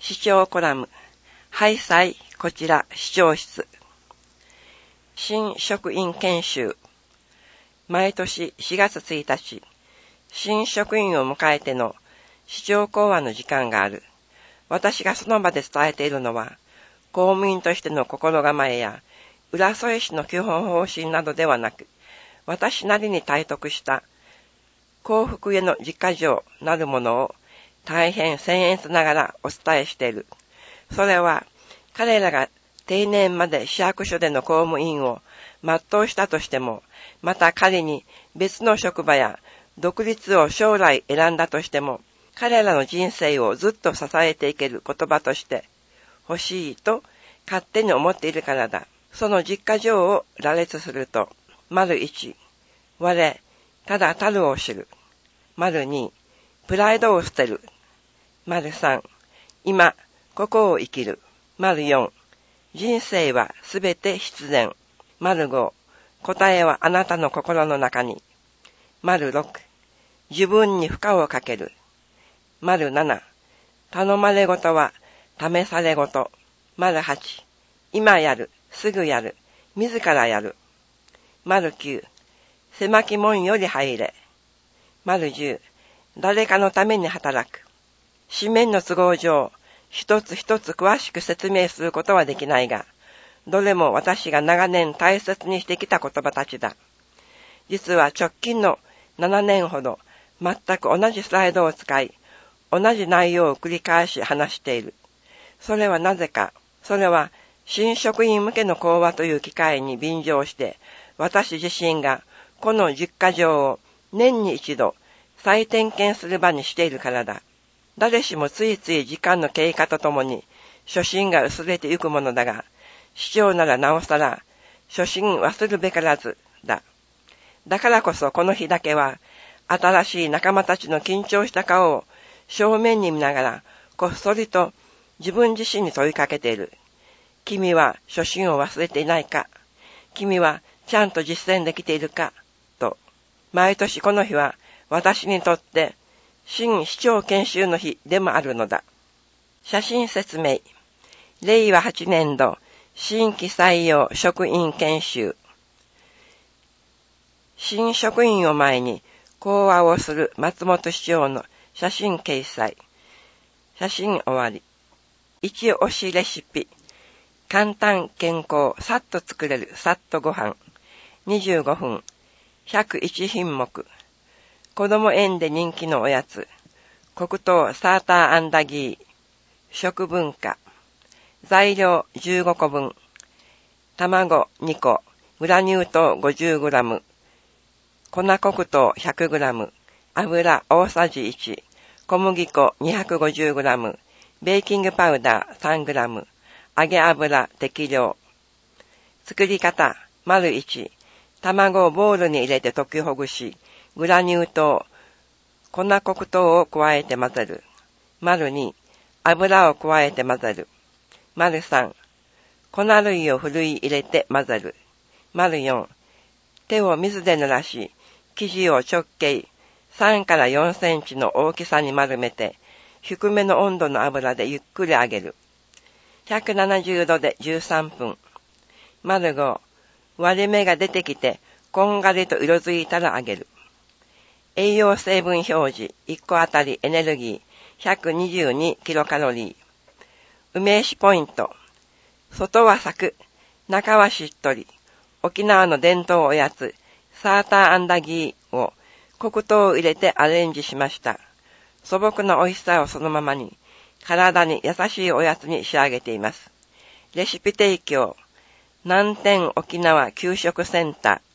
市長コラム、ハイサイ、こちら、市長室。新職員研修。毎年4月1日、新職員を迎えての市長講話の時間がある。私がその場で伝えているのは、公務員としての心構えや、浦添市の基本方針などではなく、私なりに体得した幸福への実家情なるものを大変僭越ながらお伝えしている。それは彼らが定年まで市役所での公務員を全うしたとしても、また仮に別の職場や独立を将来選んだとしても、彼らの人生をずっと支えていける言葉として欲しいと勝手に思っているからだ。その実家情を羅列すると、丸1、我、ただたるを知る。丸2、プライドを捨てる。丸3、今、ここを生きる。丸4、人生はすべて必然。丸5、答えはあなたの心の中に。丸6、自分に負荷をかける。丸7、頼まれごとは試されごと。丸8、今やる、すぐやる、自らやる。丸9、狭き門より入れ。丸10、誰かのために働く。紙面の都合上、一つ一つ詳しく説明することはできないが、どれも私が長年大切にしてきた言葉たちだ。実は直近の7年ほど、全く同じスライドを使い、同じ内容を繰り返し話している。それはなぜか、それは新職員向けの講話という機会に便乗して、私自身がこの実家情を年に一度再点検する場にしているからだ。誰しもついつい時間の経過とともに初心が薄れてゆくものだが、市長ならなおさら初心忘るべからずだ。だからこそこの日だけは新しい仲間たちの緊張した顔を正面に見ながらこっそりと自分自身に問いかけている。君は初心を忘れていないか？君はちゃんと実践できているか？と。毎年この日は私にとって新市長研修の日でもあるのだ。写真説明。令和8年度新規採用職員研修。新職員を前に講話をする松本市長の写真掲載。写真終わり。一押しレシピ。簡単健康、さっと作れるさっとご飯。25分。101品目。子供園で人気のおやつ。黒糖サーターアンダギー。食文化。材料15個分。卵2個。グラニュー糖 50g。粉黒糖 100g。油大さじ1。小麦粉 250g。ベーキングパウダー 3g。揚げ油適量。作り方。丸1。卵をボウルに入れて溶きほぐし、グラニュー糖、粉黒糖を加えて混ぜる。丸2。油を加えて混ぜる。丸3。粉類をふるい入れて混ぜる。丸4。手を水で濡らし、生地を直径3から4センチの大きさに丸めて、低めの温度の油でゆっくり揚げる。170度で13分。丸5。割れ目が出てきて、こんがりと色づいたら揚げる。栄養成分表示、1個あたりエネルギー122キロカロリー。梅酒ポイント。外はサク、中はしっとり。沖縄の伝統おやつ、サーターアンダギーを黒糖を入れてアレンジしました。素朴な美味しさをそのままに、体に優しいおやつに仕上げています。レシピ提供。南天沖縄給食センター。